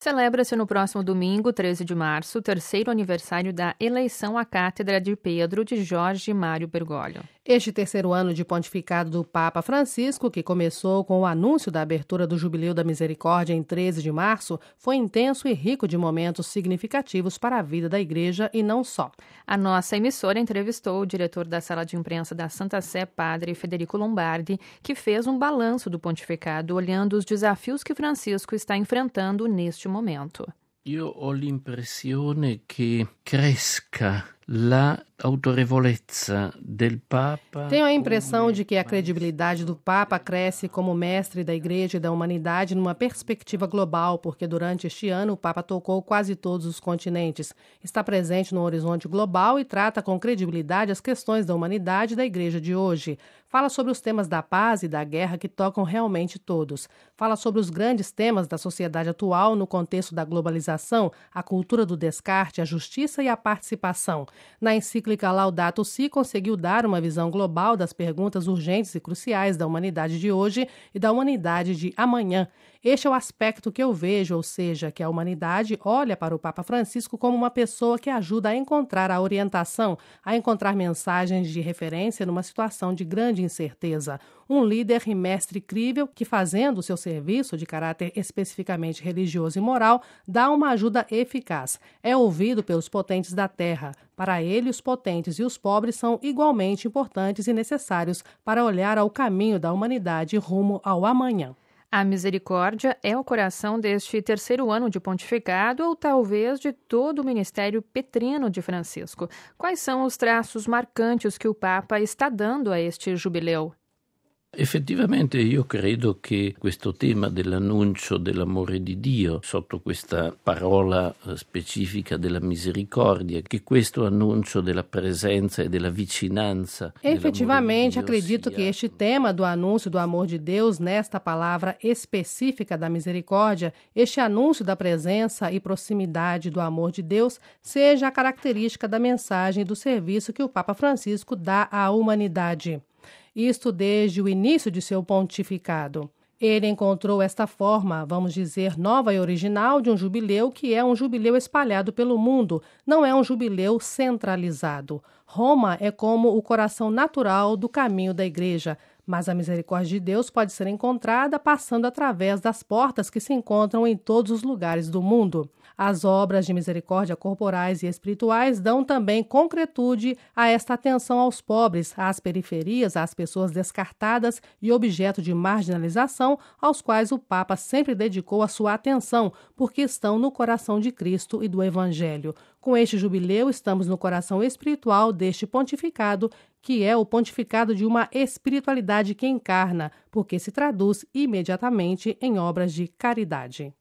Celebra-se no próximo domingo, 13 de março, o terceiro aniversário da eleição à Cátedra de Pedro de Jorge Mário Bergoglio. Este terceiro ano de pontificado do Papa Francisco, que começou com o anúncio da abertura do Jubileu da Misericórdia em 13 de março, foi intenso e rico de momentos significativos para a vida da Igreja e não só. A nossa emissora entrevistou o diretor da Sala de Imprensa da Santa Sé, Padre Federico Lombardi, que fez um balanço do pontificado, olhando os desafios que Francisco está enfrentando neste momento. Io ho l'impressione che cresca la autorevolezza del Papa. Tenho a impressão de que a credibilidade do Papa cresce como mestre da Igreja e da humanidade numa perspectiva global, porque durante este ano o Papa tocou quase todos os continentes, está presente no horizonte global e trata com credibilidade as questões da humanidade e da Igreja de hoje. Fala sobre os temas da paz e da guerra que tocam realmente todos. Fala sobre os grandes temas da sociedade atual no contexto da globalização, a cultura do descarte, a justiça e a participação. Na encíclica Laudato Si, conseguiu dar uma visão global das perguntas urgentes e cruciais da humanidade de hoje e da humanidade de amanhã. Este é o aspecto que eu vejo, ou seja, que a humanidade olha para o Papa Francisco como uma pessoa que ajuda a encontrar a orientação, a encontrar mensagens de referência numa situação de grande incerteza. Um líder e mestre crível que, fazendo o seu serviço de caráter especificamente religioso e moral, dá uma ajuda eficaz. É ouvido pelos potentes da terra. Para ele, os potentes e os pobres são igualmente importantes e necessários para olhar ao caminho da humanidade rumo ao amanhã. A misericórdia é o coração deste terceiro ano de pontificado ou talvez de todo o ministério petrino de Francisco. Quais são os traços marcantes que o Papa está dando a este jubileu? Effettivamente io credo che questo tema dell'annuncio dell'amore di Dio, sotto questa parola specifica della misericordia, che questo annuncio della presenza e della vicinanza. Efetivamente, acredito que este tema do anúncio do amor de Deus, nesta palavra específica da misericórdia, este anúncio da presença e proximidade do amor de Deus, seja a característica da mensagem e do serviço que o Papa Francisco dá à humanidade. Isto desde o início de seu pontificado. Ele encontrou esta forma, vamos dizer, nova e original de um jubileu que é um jubileu espalhado pelo mundo, não é um jubileu centralizado. Roma é como o coração natural do caminho da Igreja, mas a misericórdia de Deus pode ser encontrada passando através das portas que se encontram em todos os lugares do mundo. As obras de misericórdia corporais e espirituais dão também concretude a esta atenção aos pobres, às periferias, às pessoas descartadas e objeto de marginalização, aos quais o Papa sempre dedicou a sua atenção, porque estão no coração de Cristo e do Evangelho. Com este jubileu, estamos no coração espiritual deste pontificado, que é o pontificado de uma espiritualidade que encarna, porque se traduz imediatamente em obras de caridade.